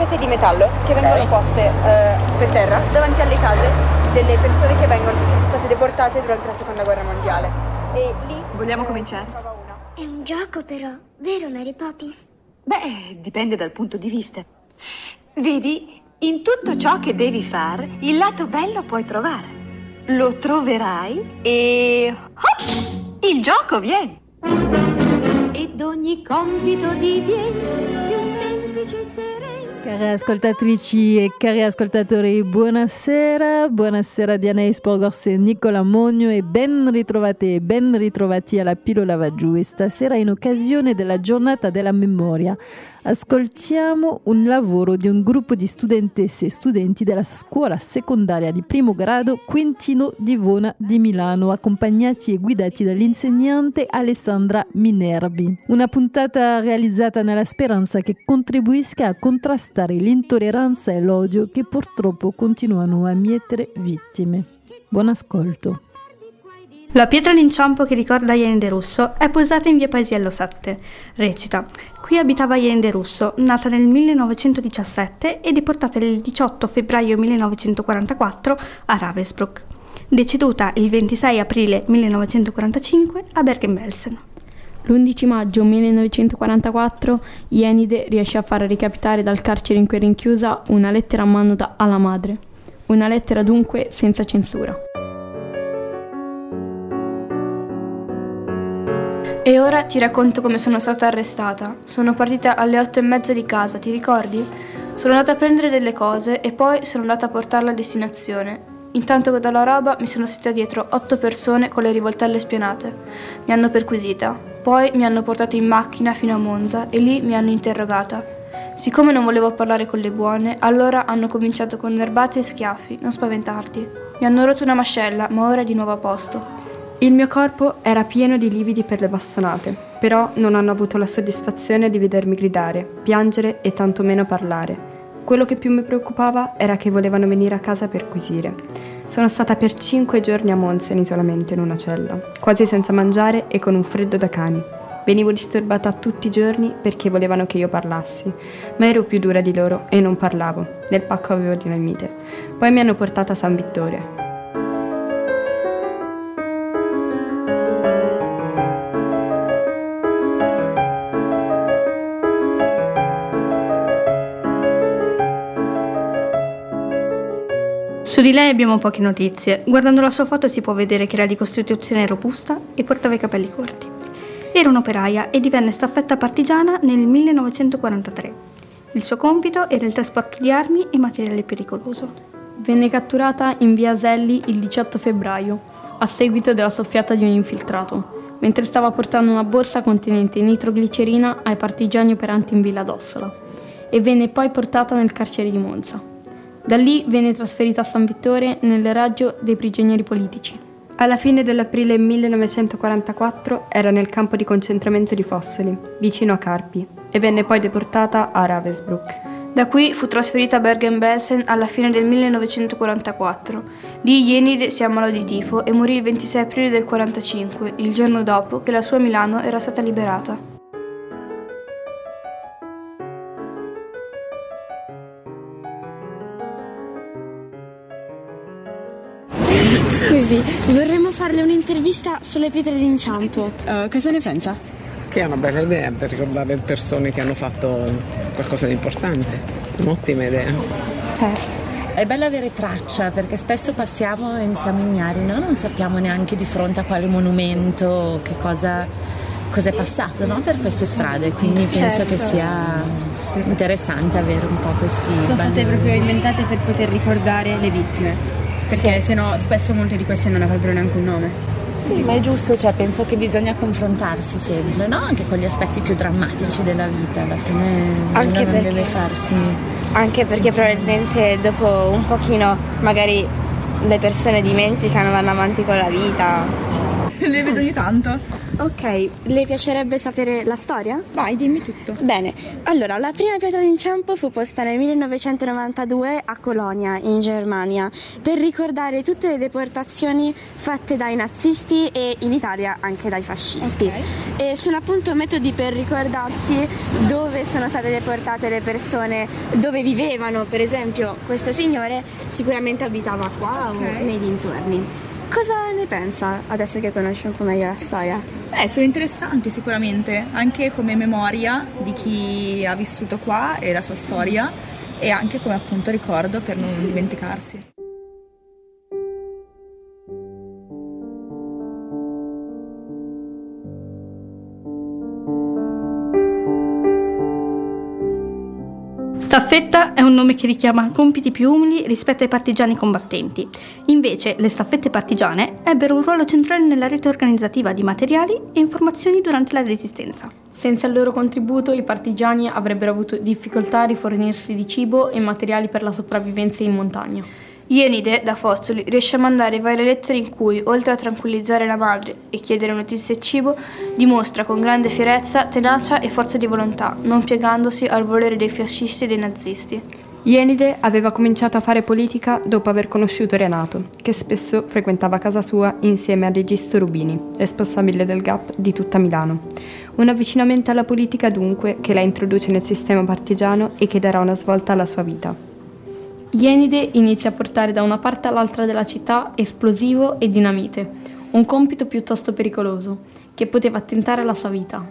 rete di metallo che vengono poste per terra davanti alle case delle persone che sono state deportate durante la seconda guerra mondiale. E lì vogliamo cominciare? È un gioco però, vero Mary Poppins? Beh, dipende dal punto di vista. Vedi, in tutto ciò che devi fare, il lato bello puoi trovare. Lo troverai e... hop, il gioco viene. Ed ogni compito diviene più semplice e sereno. Care ascoltatrici e cari ascoltatori, buonasera Diana Ispogors e Nicola Mogno e ben ritrovate e ben ritrovati alla Pillola va giù. E stasera, in occasione della giornata della memoria, ascoltiamo un lavoro di un gruppo di studentesse e studenti della scuola secondaria di primo grado Quintino Divona di Milano, accompagnati e guidati dall'insegnante Alessandra Minervi. Una puntata realizzata nella speranza che contribuisca a contrastare l'intolleranza e l'odio che purtroppo continuano a mietere vittime. Buon ascolto. La pietra d'inciampo che ricorda Ieni De Russo è posata in via Paesiello 7. Recita: qui abitava Ieni De Russo, nata nel 1917 e deportata il 18 febbraio 1944 a Ravensbrück, deceduta il 26 aprile 1945 a Bergen-Belsen. L'11 maggio 1944 Jenide riesce a far recapitare dal carcere in cui era rinchiusa una lettera a mano alla madre. Una lettera dunque senza censura. E ora ti racconto come sono stata arrestata. Sono partita alle 8:30 di casa, ti ricordi? Sono andata a prendere delle cose e poi sono andata a portarla a destinazione. Intanto che dalla roba mi sono sentita dietro 8 persone con le rivoltelle spianate. Mi hanno perquisita. Poi mi hanno portato in macchina fino a Monza e lì mi hanno interrogata. Siccome non volevo parlare con le buone, allora hanno cominciato con nerbate e schiaffi. Non spaventarti. Mi hanno rotto una mascella, ma ora è di nuovo a posto. Il mio corpo era pieno di lividi per le bastonate, però non hanno avuto la soddisfazione di vedermi gridare, piangere e tantomeno parlare. Quello che più mi preoccupava era che volevano venire a casa a perquisire. Sono stata per 5 giorni a Monza in isolamento in una cella, quasi senza mangiare e con un freddo da cani. Venivo disturbata tutti i giorni perché volevano che io parlassi, ma ero più dura di loro e non parlavo. Nel pacco avevo dinamite. Poi mi hanno portata a San Vittore. Su di lei abbiamo poche notizie. Guardando la sua foto si può vedere che era di costituzione robusta e portava i capelli corti. Era un'operaia e divenne staffetta partigiana nel 1943. Il suo compito era il trasporto di armi e materiale pericoloso. Venne catturata in via Selli il 18 febbraio, a seguito della soffiata di un infiltrato, mentre stava portando una borsa contenente nitroglicerina ai partigiani operanti in Villa d'Ossola, e venne poi portata nel carcere di Monza. Da lì venne trasferita a San Vittore nel raggio dei prigionieri politici. Alla fine dell'aprile 1944 era nel campo di concentramento di Fossoli, vicino a Carpi, e venne poi deportata a Ravensbrück. Da qui fu trasferita a Bergen-Belsen alla fine del 1944. Lì Jenide si ammalò di tifo e morì il 26 aprile del 1945, il giorno dopo che la sua Milano era stata liberata. Scusi, vorremmo farle un'intervista sulle pietre d'inciampo. Cosa ne pensa? Che è una bella idea per ricordare persone che hanno fatto qualcosa di importante. Un'ottima idea. Certo. È bello avere traccia, perché spesso passiamo e siamo ignari, no? Non sappiamo neanche di fronte a quale monumento, che cosa è passato, no? Per queste strade, quindi penso che sia interessante avere un po' questi Sono state proprio inventate per poter ricordare le vittime. Perché sennò spesso molte di queste non avrebbero neanche un nome. Sì, ma è giusto, cioè penso che bisogna confrontarsi sempre, no? Anche con gli aspetti più drammatici della vita, alla fine anche uno non deve farsi... Anche perché probabilmente dopo un pochino magari le persone dimenticano, vanno avanti con la vita. Le vedo ogni tanto. Ok, le piacerebbe sapere la storia? Vai, dimmi tutto. Bene, allora la prima pietra d'inciampo fu posta nel 1992 a Colonia, in Germania, per ricordare tutte le deportazioni fatte dai nazisti e in Italia anche dai fascisti. Okay. E sono appunto metodi per ricordarsi dove sono state deportate le persone, dove vivevano. Per esempio, questo signore sicuramente abitava qua o nei dintorni. Cosa ne pensa adesso che conosce un po' meglio la storia? Sono interessanti sicuramente, anche come memoria di chi ha vissuto qua e la sua storia, e anche come appunto ricordo per non dimenticarsi. Staffetta è un nome che richiama compiti più umili rispetto ai partigiani combattenti. Invece, le staffette partigiane ebbero un ruolo centrale nella rete organizzativa di materiali e informazioni durante la Resistenza. Senza il loro contributo, i partigiani avrebbero avuto difficoltà a rifornirsi di cibo e materiali per la sopravvivenza in montagna. Jenide, da Fossoli, riesce a mandare varie lettere in cui, oltre a tranquillizzare la madre e chiedere notizie e cibo, dimostra con grande fierezza, tenacia e forza di volontà, non piegandosi al volere dei fascisti e dei nazisti. Jenide aveva cominciato a fare politica dopo aver conosciuto Renato, che spesso frequentava casa sua insieme al Registo Rubini, responsabile del GAP di tutta Milano. Un avvicinamento alla politica dunque che la introduce nel sistema partigiano e che darà una svolta alla sua vita. Jenide inizia a portare da una parte all'altra della città esplosivo e dinamite, un compito piuttosto pericoloso, che poteva attentare alla sua vita.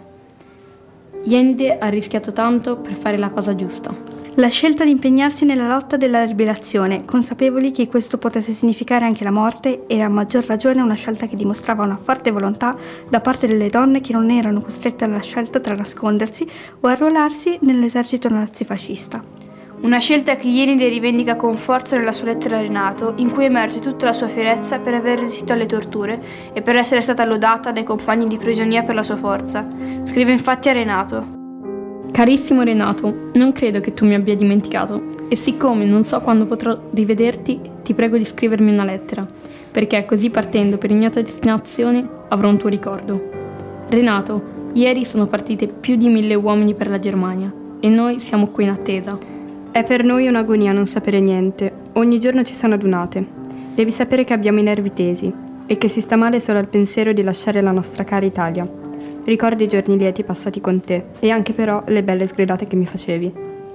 Jenide ha rischiato tanto per fare la cosa giusta. La scelta di impegnarsi nella lotta della ribellione, consapevoli che questo potesse significare anche la morte, era a maggior ragione una scelta che dimostrava una forte volontà da parte delle donne che non erano costrette alla scelta tra nascondersi o arruolarsi nell'esercito nazifascista. Una scelta che Jenide rivendica con forza nella sua lettera a Renato, in cui emerge tutta la sua fierezza per aver resistito alle torture e per essere stata lodata dai compagni di prigionia per la sua forza. Scrive infatti a Renato: Carissimo Renato, non credo che tu mi abbia dimenticato, e siccome non so quando potrò rivederti, ti prego di scrivermi una lettera, perché così partendo per ignota destinazione avrò un tuo ricordo. Renato, ieri sono partite più di 1000 uomini per la Germania, e noi siamo qui in attesa. È per noi un'agonia non sapere niente. Ogni giorno ci sono adunate. Devi sapere che abbiamo i nervi tesi e che si sta male solo al pensiero di lasciare la nostra cara Italia. Ricordo i giorni lieti passati con te e anche però le belle sgridate che mi facevi.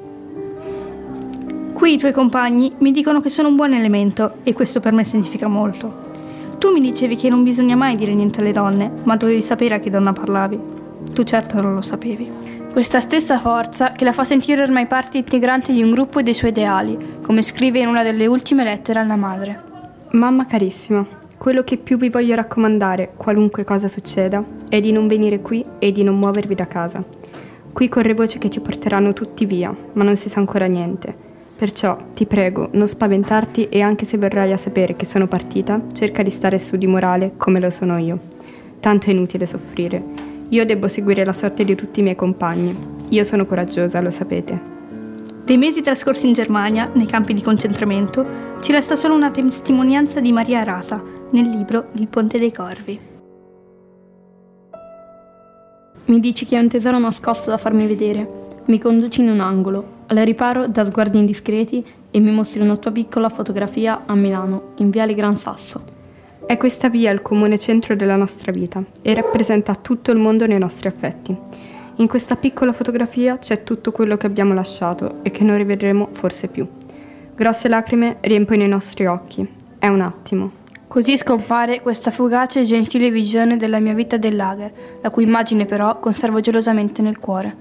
Qui i tuoi compagni mi dicono che sono un buon elemento e questo per me significa molto. Tu mi dicevi che non bisogna mai dire niente alle donne, ma dovevi sapere a che donna parlavi. Tu certo non lo sapevi. Questa stessa forza che la fa sentire ormai parte integrante di un gruppo e dei suoi ideali, come scrive in una delle ultime lettere alla madre. Mamma carissima, quello che più vi voglio raccomandare, qualunque cosa succeda, è di non venire qui e di non muovervi da casa. Qui corre voce che ci porteranno tutti via, ma non si sa ancora niente. Perciò, ti prego, non spaventarti e anche se verrai a sapere che sono partita, cerca di stare su di morale come lo sono io. Tanto è inutile soffrire. Io devo seguire la sorte di tutti i miei compagni. Io sono coraggiosa, lo sapete. Dei mesi trascorsi in Germania, nei campi di concentramento, ci resta solo una testimonianza di Maria Arata nel libro Il Ponte dei Corvi. Mi dici che hai un tesoro nascosto da farmi vedere. Mi conduci in un angolo, al riparo da sguardi indiscreti e mi mostri una tua piccola fotografia a Milano, in viale Gran Sasso. È questa via il comune centro della nostra vita e rappresenta tutto il mondo nei nostri affetti. In questa piccola fotografia c'è tutto quello che abbiamo lasciato e che non rivedremo forse più. Grosse lacrime riempiono i nostri occhi. È un attimo. Così scompare questa fugace e gentile visione della mia vita del lager, la cui immagine però conservo gelosamente nel cuore.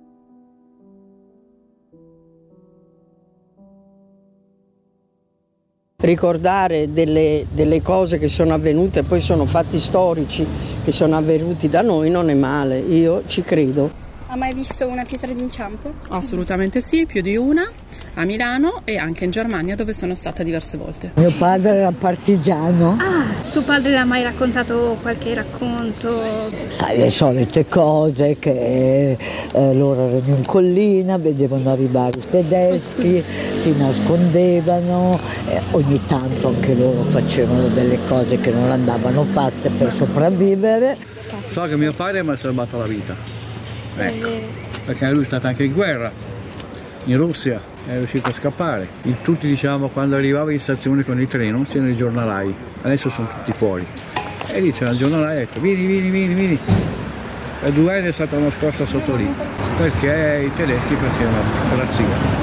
Ricordare delle cose che sono avvenute, poi sono fatti storici che sono avvenuti da noi, non è male, io ci credo. Ha mai visto una pietra d'inciampo? Assolutamente sì, più di una, a Milano e anche in Germania dove sono stata diverse volte. Mio padre era partigiano. Suo padre le ha mai raccontato qualche racconto? Sai, le solite cose che loro erano in collina, vedevano arrivare i tedeschi, si nascondevano, ogni tanto anche loro facevano delle cose che non andavano fatte per sopravvivere. So che mio padre mi ha salvato la vita, ecco, perché lui è stato anche in guerra, in Russia, è riuscito a scappare. Tutti diciamo quando arrivava in stazione con il treno c'erano i giornalai, adesso sono tutti fuori. E lì c'era il giornalaio e ha detto vieni. E 2 anni è stata una scorsa sotto lì, perché i tedeschi facevano razzia.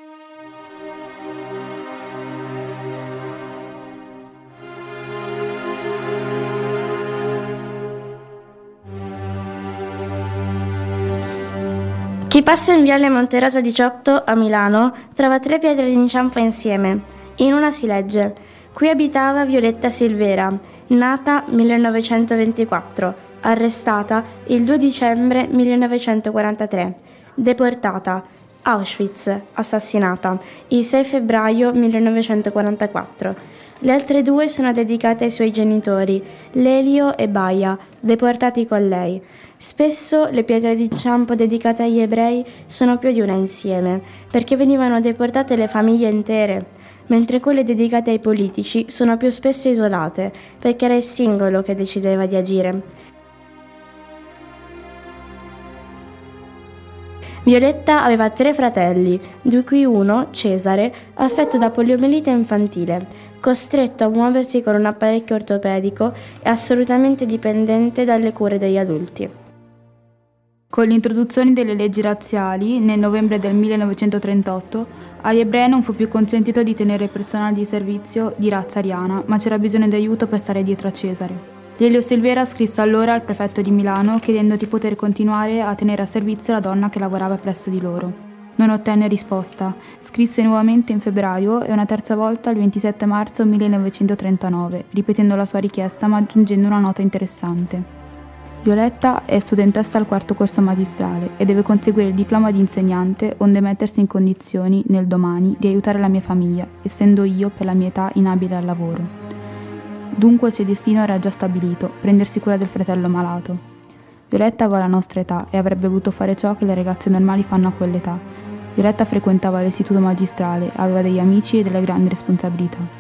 Chi passa in Viale Monterosa 18 a Milano trova 3 pietre d'inciampo insieme. In una si legge: qui abitava Violetta Silvera, nata 1924, arrestata il 2 dicembre 1943, deportata Auschwitz, assassinata il 6 febbraio 1944. Le altre 2 sono dedicate ai suoi genitori, Lelio e Baia, deportati con lei. Spesso le pietre d'inciampo dedicate agli ebrei sono più di una insieme, perché venivano deportate le famiglie intere, mentre quelle dedicate ai politici sono più spesso isolate, perché era il singolo che decideva di agire. Violetta aveva 3 fratelli, di cui uno, Cesare, affetto da poliomielite infantile, costretto a muoversi con un apparecchio ortopedico e assolutamente dipendente dalle cure degli adulti. Con l'introduzione delle leggi razziali, nel novembre del 1938, agli ebrei non fu più consentito di tenere personale di servizio di razza ariana, ma c'era bisogno di aiuto per stare dietro a Cesare. Lelio Silvera scrisse allora al prefetto di Milano chiedendo di poter continuare a tenere a servizio la donna che lavorava presso di loro. Non ottenne risposta. Scrisse nuovamente in febbraio e una terza volta il 27 marzo 1939, ripetendo la sua richiesta ma aggiungendo una nota interessante. Violetta è studentessa al 4º corso magistrale e deve conseguire il diploma di insegnante onde mettersi in condizioni, nel domani, di aiutare la mia famiglia, essendo io, per la mia età, inabile al lavoro. Dunque il suo destino era già stabilito, prendersi cura del fratello malato. Violetta aveva la nostra età e avrebbe voluto fare ciò che le ragazze normali fanno a quell'età. Violetta frequentava l'istituto magistrale, aveva degli amici e delle grandi responsabilità.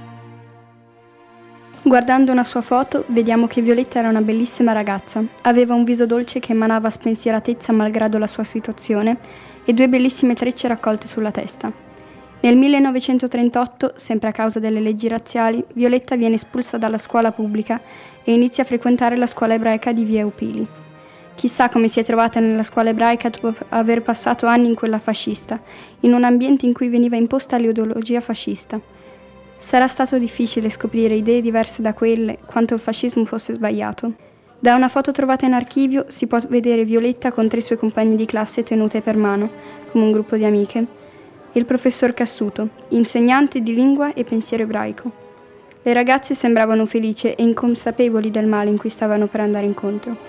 Guardando una sua foto, vediamo che Violetta era una bellissima ragazza. Aveva un viso dolce che emanava spensieratezza malgrado la sua situazione e 2 bellissime trecce raccolte sulla testa. Nel 1938, sempre a causa delle leggi razziali, Violetta viene espulsa dalla scuola pubblica e inizia a frequentare la scuola ebraica di Via Eupili. Chissà come si è trovata nella scuola ebraica dopo aver passato anni in quella fascista, in un ambiente in cui veniva imposta l'ideologia fascista. Sarà stato difficile scoprire idee diverse da quelle, quanto il fascismo fosse sbagliato. Da una foto trovata in archivio si può vedere Violetta con 3 suoi compagni di classe tenute per mano, come un gruppo di amiche, e il professor Cassuto, insegnante di lingua e pensiero ebraico. Le ragazze sembravano felici e inconsapevoli del male in cui stavano per andare incontro.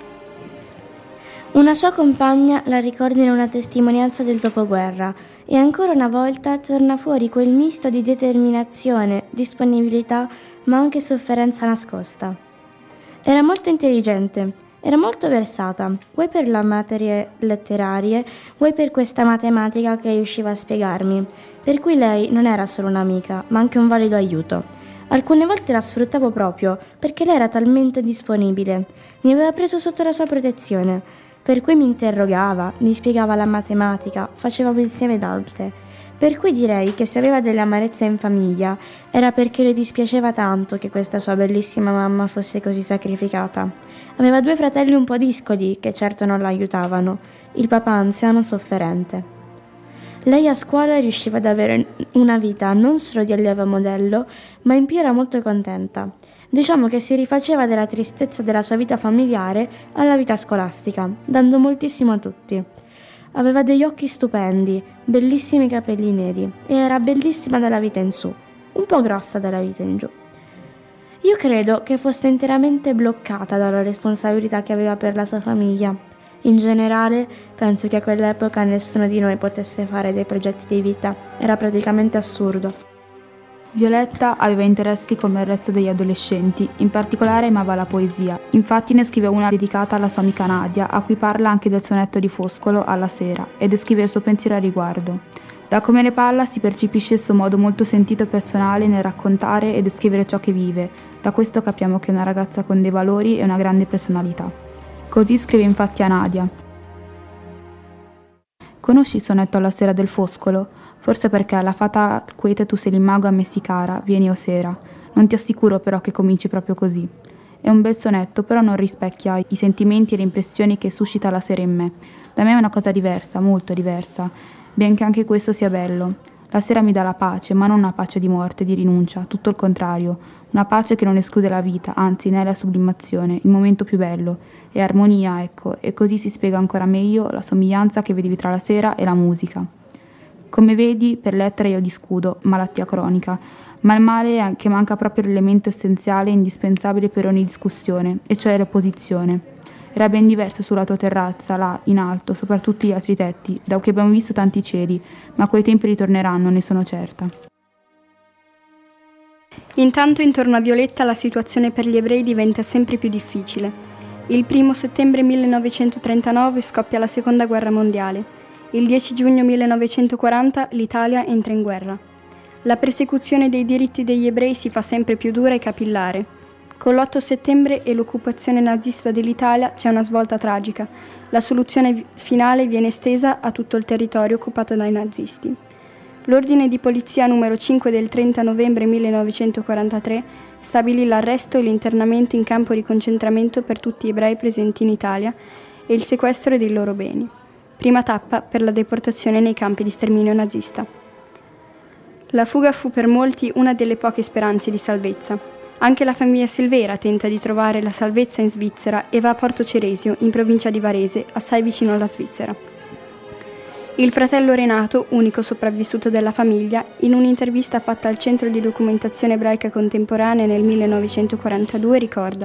Una sua compagna la ricorda in una testimonianza del dopoguerra e ancora una volta torna fuori quel misto di determinazione, disponibilità, ma anche sofferenza nascosta. Era molto intelligente, era molto versata, vuoi per le materie letterarie, vuoi per questa matematica che riusciva a spiegarmi, per cui lei non era solo un'amica, ma anche un valido aiuto. Alcune volte la sfruttavo proprio, perché lei era talmente disponibile, mi aveva preso sotto la sua protezione, per cui mi interrogava, mi spiegava la matematica, facevamo insieme Dante. Per cui direi che se aveva delle amarezze in famiglia era perché le dispiaceva tanto che questa sua bellissima mamma fosse così sacrificata. Aveva 2 fratelli un po' discoli che certo non la aiutavano, il papà anziano sofferente. Lei a scuola riusciva ad avere una vita non solo di allieva modello, ma in più era molto contenta. Diciamo che si rifaceva della tristezza della sua vita familiare alla vita scolastica, dando moltissimo a tutti. Aveva degli occhi stupendi, bellissimi capelli neri e era bellissima dalla vita in su, un po' grossa dalla vita in giù. Io credo che fosse interamente bloccata dalla responsabilità che aveva per la sua famiglia. In generale, penso che a quell'epoca nessuno di noi potesse fare dei progetti di vita, era praticamente assurdo. Violetta aveva interessi come il resto degli adolescenti, in particolare amava la poesia. Infatti ne scrive una dedicata alla sua amica Nadia, a cui parla anche del sonetto di Foscolo alla sera e descrive il suo pensiero a riguardo. Da come ne parla si percepisce il suo modo molto sentito e personale nel raccontare e descrivere ciò che vive. Da questo capiamo che è una ragazza con dei valori e una grande personalità. Così scrive infatti a Nadia. Conosci il sonetto alla sera del foscolo? Forse perché alla fata quiete tu sei l'imago a me sì cara, vieni o sera. Non ti assicuro però che cominci proprio così. È un bel sonetto, però non rispecchia i sentimenti e le impressioni che suscita la sera in me. Da me è una cosa diversa, molto diversa, benché anche questo sia bello. La sera mi dà la pace, ma non una pace di morte, di rinuncia, tutto il contrario. Una pace che non esclude la vita, anzi ne è la sublimazione, il momento più bello. È armonia, ecco, e così si spiega ancora meglio la somiglianza che vedevi tra la sera e la musica. Come vedi, per lettera io discuto, malattia cronica, ma il male è che manca proprio l'elemento essenziale e indispensabile per ogni discussione, e cioè l'opposizione. Era ben diverso sulla tua terrazza, là, in alto, sopra tutti gli altri tetti, da cui abbiamo visto tanti cieli, ma quei tempi ritorneranno, ne sono certa. Intanto intorno a Violetta la situazione per gli ebrei diventa sempre più difficile. Il 1 settembre 1939 scoppia la Seconda Guerra Mondiale. Il 10 giugno 1940 l'Italia entra in guerra. La persecuzione dei diritti degli ebrei si fa sempre più dura e capillare. Con l'8 settembre e l'occupazione nazista dell'Italia c'è una svolta tragica. La soluzione finale viene estesa a tutto il territorio occupato dai nazisti. L'ordine di polizia numero 5 del 30 novembre 1943 stabilì l'arresto e l'internamento in campo di concentramento per tutti gli ebrei presenti in Italia e il sequestro dei loro beni. Prima tappa per la deportazione nei campi di sterminio nazista. La fuga fu per molti una delle poche speranze di salvezza. Anche la famiglia Silvera tenta di trovare la salvezza in Svizzera e va a Porto Ceresio, in provincia di Varese, assai vicino alla Svizzera. Il fratello Renato, unico sopravvissuto della famiglia, in un'intervista fatta al Centro di Documentazione Ebraica Contemporanea nel 1942 ricorda: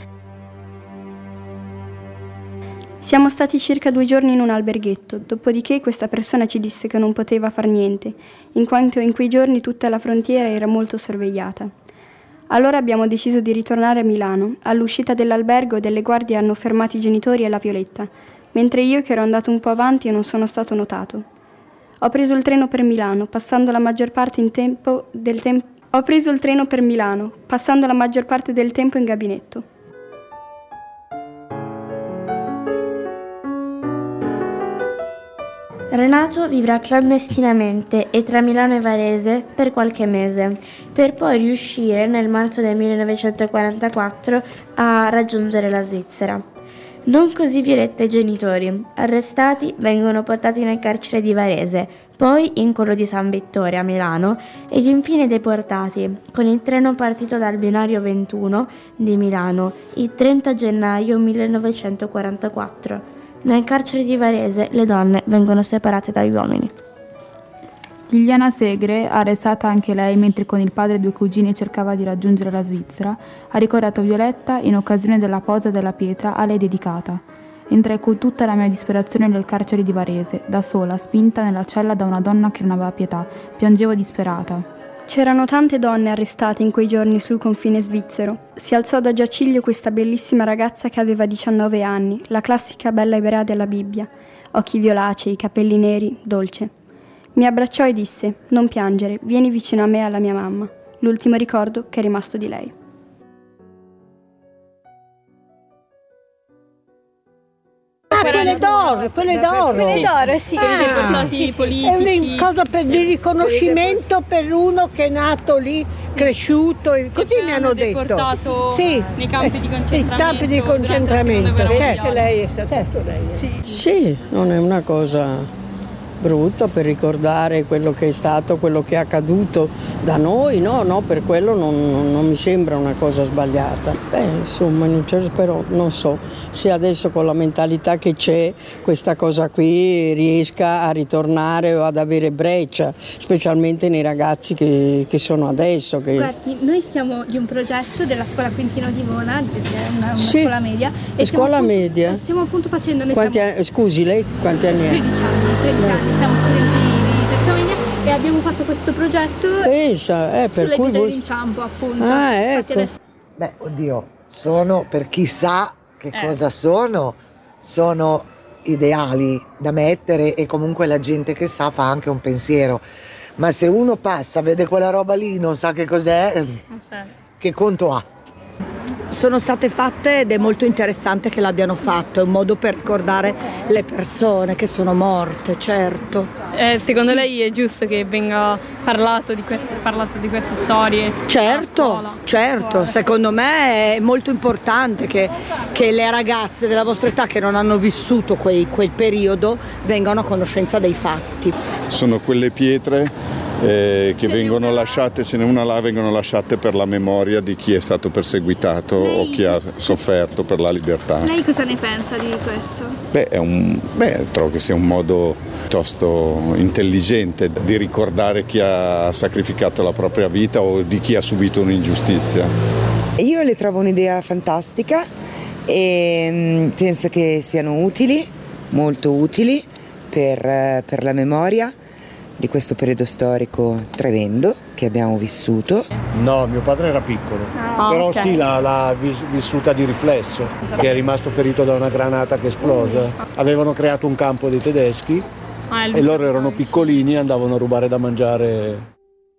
«Siamo stati circa 2 giorni in un alberghetto, dopodiché questa persona ci disse che non poteva far niente, in quanto in quei giorni tutta la frontiera era molto sorvegliata. Allora abbiamo deciso di ritornare a Milano. All'uscita dell'albergo delle guardie hanno fermato i genitori e la Violetta, mentre io, che ero andato un po' avanti, non sono stato notato. Ho preso il treno per Milano, passando la maggior parte del tempo in gabinetto. Renato vivrà clandestinamente e tra Milano e Varese per qualche mese, per poi riuscire nel marzo del 1944 a raggiungere la Svizzera. Non così Violetta e i genitori. Arrestati, vengono portati nel carcere di Varese, poi in quello di San Vittore a Milano ed infine deportati, con il treno partito dal binario 21 di Milano il 30 gennaio 1944. Nel carcere di Varese le donne vengono separate dagli uomini. Liliana Segre, arrestata anche lei mentre con il padre e 2 cugini cercava di raggiungere la Svizzera, ha ricordato Violetta in occasione della posa della pietra a lei dedicata. Entrai con tutta la mia disperazione nel carcere di Varese, da sola, spinta nella cella da una donna che non aveva pietà. Piangevo disperata. C'erano tante donne arrestate in quei giorni sul confine svizzero. Si alzò da giaciglio questa bellissima ragazza che aveva 19 anni, la classica bella ebrea della Bibbia. Occhi violacei, capelli neri, dolce. Mi abbracciò e disse: «Non piangere, vieni vicino a me e alla mia mamma». L'ultimo ricordo che è rimasto di lei. Quelle d'oro. Quelle d'oro, sì. Dei deportati politici. È una cosa di riconoscimento per uno che è nato lì, cresciuto, così mi hanno detto. Deportato sì. Nei campi di concentramento. Nei campi di concentramento. Certo. Lei è stato lei. Sì, non è una cosa brutta per ricordare quello che è stato, quello che è accaduto da noi, no, per quello non mi sembra una cosa sbagliata. Insomma, però non so se adesso con la mentalità che c'è questa cosa qui riesca a ritornare o ad avere breccia, specialmente nei ragazzi che sono adesso. Guardi, noi siamo di un progetto della scuola Quintino di Vona, una scuola media. E media? Stiamo appunto facendo... Scusi, lei quanti anni ha? 13 anni. Siamo studenti di terza media e abbiamo fatto questo progetto per cui dell'inciampo, appunto. Ecco. Adesso... Beh, oddio, sono, per chi sa che cosa sono ideali da mettere e comunque la gente che sa fa anche un pensiero. Ma se uno passa, vede quella roba lì, non sa che cos'è, che conto ha? sono state fatte ed è molto interessante che l'abbiano fatto, è un modo per ricordare le persone che sono morte, certo. Secondo lei è giusto che venga parlato di queste storie? Certo, secondo me è molto importante che le ragazze della vostra età che non hanno vissuto quel periodo vengano a conoscenza dei fatti. Sono quelle pietre che vengono lasciate, ce n'è una là, vengono lasciate per la memoria di chi è stato perseguitato o chi ha sofferto per la libertà. Lei cosa ne pensa di questo? Trovo che sia un modo piuttosto intelligente di ricordare chi ha sacrificato la propria vita o di chi ha subito un'ingiustizia. Io le trovo un'idea fantastica e penso che siano utili, molto utili per la memoria di questo periodo storico tremendo che abbiamo vissuto. No, mio padre era piccolo, però okay. Sì, l'ha vissuta di riflesso, che è rimasto ferito da una granata che è esplosa. Avevano creato un campo dei tedeschi e loro erano piccolini e andavano a rubare da mangiare.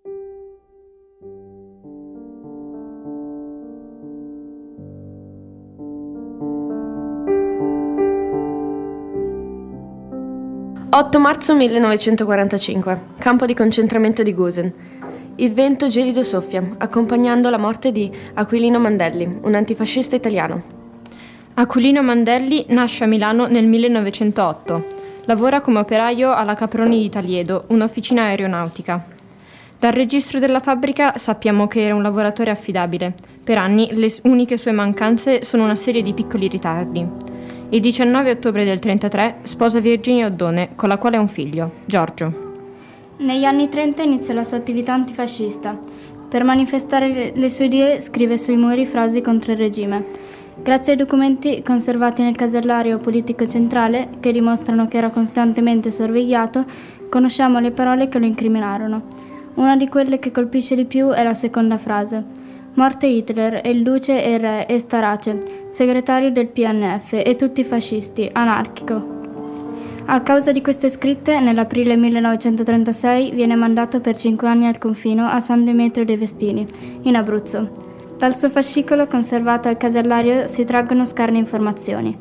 «8 marzo 1945, campo di concentramento di Gusen. Il vento gelido soffia, accompagnando la morte di Aquilino Mandelli, un antifascista italiano. Aquilino Mandelli nasce a Milano nel 1908. Lavora come operaio alla Caproni di Taliedo, un'officina aeronautica. Dal registro della fabbrica sappiamo che era un lavoratore affidabile. Per anni le uniche sue mancanze sono una serie di piccoli ritardi. Il 19 ottobre del 1933 sposa Virginia Oddone, con la quale ha un figlio, Giorgio. Negli anni 30 inizia la sua attività antifascista. Per manifestare le sue idee scrive sui muri frasi contro il regime. Grazie ai documenti conservati nel casellario politico centrale, che dimostrano che era costantemente sorvegliato, conosciamo le parole che lo incriminarono. Una di quelle che colpisce di più è la seconda frase. Morte Hitler, e il duce e il re e Starace, segretario del PNF e tutti fascisti, anarchico. A causa di queste scritte, nell'aprile 1936 viene mandato per 5 anni al confino a San Demetrio dei Vestini, in Abruzzo. Dal suo fascicolo conservato al casellario si traggono scarne informazioni.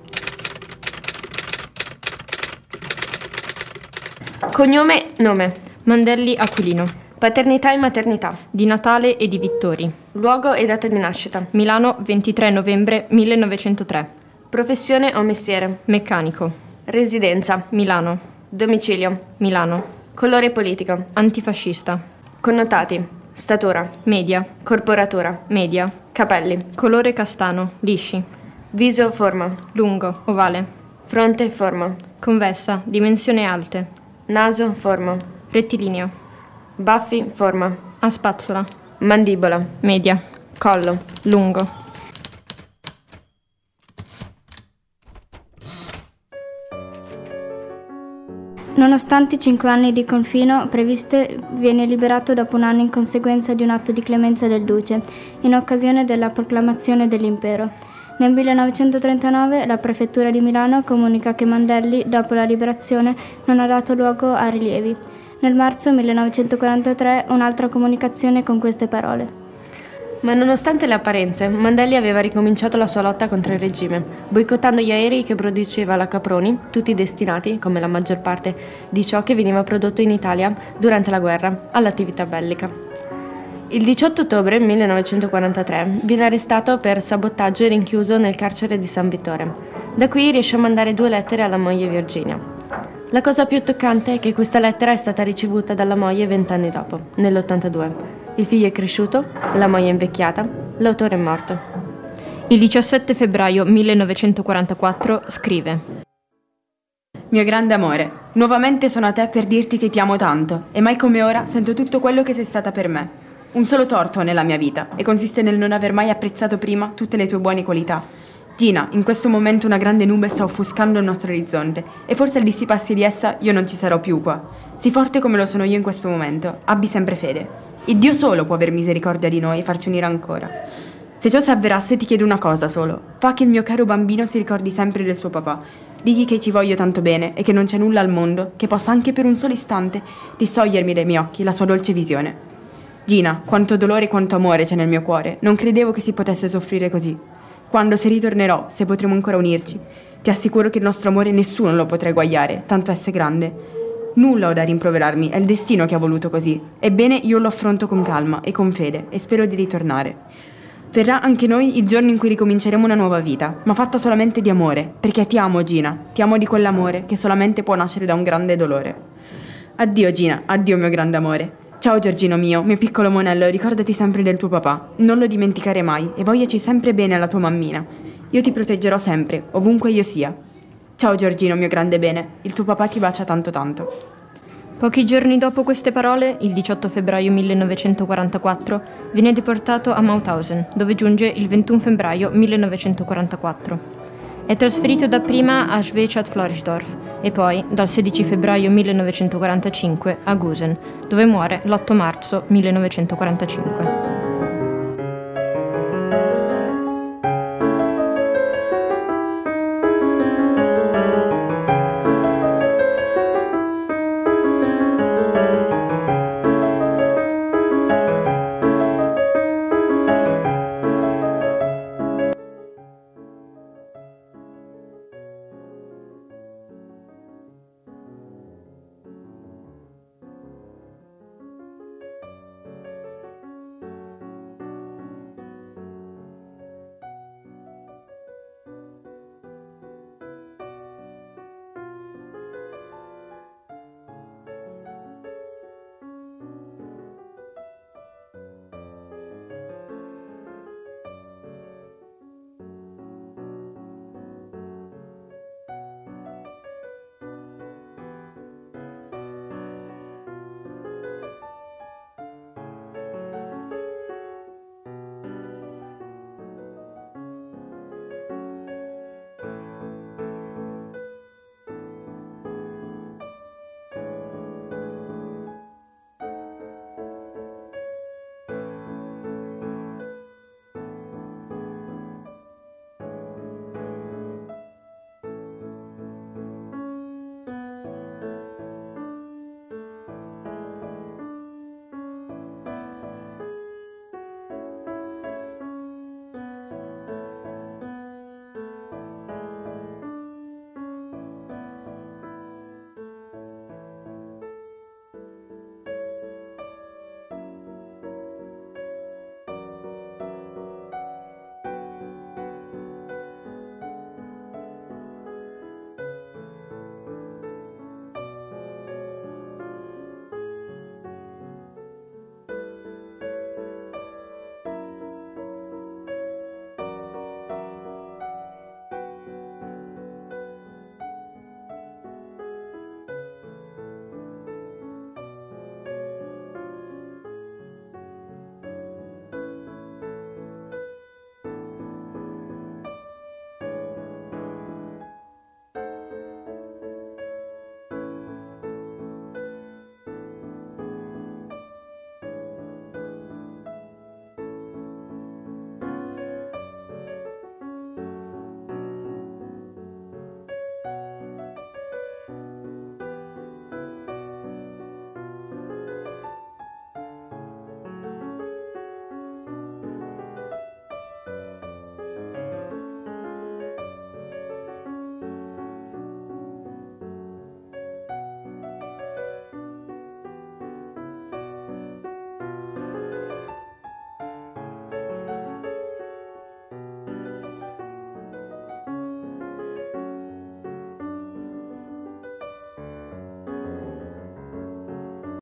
Cognome, nome. Mandelli Aquilino. Paternità e maternità. Di Natale e di Vittori. Luogo e data di nascita. Milano, 23 novembre 1903. Professione o mestiere. Meccanico. Residenza. Milano. Domicilio. Milano. Colore politico. Antifascista. Connotati. Statura. Media. Corporatura. Media. Capelli. Colore castano. Lisci. Viso, forma. Lungo. Ovale. Fronte, forma. Convessa. Dimensioni alte. Naso, forma. Rettilineo. Baffi, forma. A spazzola. Mandibola. Media. Collo. Lungo. Nonostante i 5 anni di confino previste, viene liberato dopo un anno in conseguenza di un atto di clemenza del duce, in occasione della proclamazione dell'impero. Nel 1939 la prefettura di Milano comunica che Mandelli, dopo la liberazione, non ha dato luogo a rilievi. Nel marzo 1943 un'altra comunicazione con queste parole. Ma nonostante le apparenze, Mandelli aveva ricominciato la sua lotta contro il regime, boicottando gli aerei che produceva la Caproni, tutti destinati, come la maggior parte di ciò che veniva prodotto in Italia durante la guerra, all'attività bellica. Il 18 ottobre 1943 viene arrestato per sabotaggio e rinchiuso nel carcere di San Vittore. Da qui riesce a mandare 2 lettere alla moglie Virginia. La cosa più toccante è che questa lettera è stata ricevuta dalla moglie 20 anni dopo, nell'82. Il figlio è cresciuto, la moglie è invecchiata, l'autore è morto. Il 17 febbraio 1944 scrive: Mio grande amore, nuovamente sono a te per dirti che ti amo tanto e mai come ora sento tutto quello che sei stata per me. Un solo torto nella mia vita e consiste nel non aver mai apprezzato prima tutte le tue buone qualità. Gina, in questo momento una grande nube sta offuscando il nostro orizzonte e forse al dissipassi di essa io non ci sarò più qua. Sii forte come lo sono io in questo momento, abbi sempre fede. Il Dio solo può aver misericordia di noi e farci unire ancora. Se ciò si avverasse ti chiedo una cosa solo. Fa che il mio caro bambino si ricordi sempre del suo papà. Digli che ci voglio tanto bene e che non c'è nulla al mondo che possa anche per un solo istante distogliermi dai miei occhi la sua dolce visione. Gina, quanto dolore e quanto amore c'è nel mio cuore. Non credevo che si potesse soffrire così. Quando, se ritornerò, se potremo ancora unirci, ti assicuro che il nostro amore nessuno lo potrà eguagliare, tanto esse grande. Nulla ho da rimproverarmi, è il destino che ha voluto così. Ebbene, io lo affronto con calma e con fede e spero di ritornare. Verrà anche noi il giorno in cui ricominceremo una nuova vita, ma fatta solamente di amore, perché ti amo, Gina, ti amo di quell'amore che solamente può nascere da un grande dolore. Addio, Gina, addio mio grande amore. Ciao Giorgino mio piccolo monello, ricordati sempre del tuo papà, non lo dimenticare mai e vogliaci sempre bene alla tua mammina. Io ti proteggerò sempre, ovunque io sia. Ciao Giorgino mio grande bene, il tuo papà ti bacia tanto tanto. Pochi giorni dopo queste parole, il 18 febbraio 1944, viene deportato a Mauthausen, dove giunge il 21 febbraio 1944. È trasferito dapprima a Schwechat-Floridsdorf e poi, dal 16 febbraio 1945, a Gusen, dove muore l'8 marzo 1945.